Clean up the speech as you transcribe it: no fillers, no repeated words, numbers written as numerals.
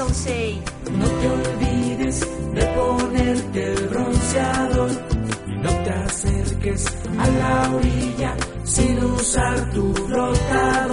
Don Sei. No te olvides de ponerte el bronceador y no te acerques a la orilla sin usar tu flotador.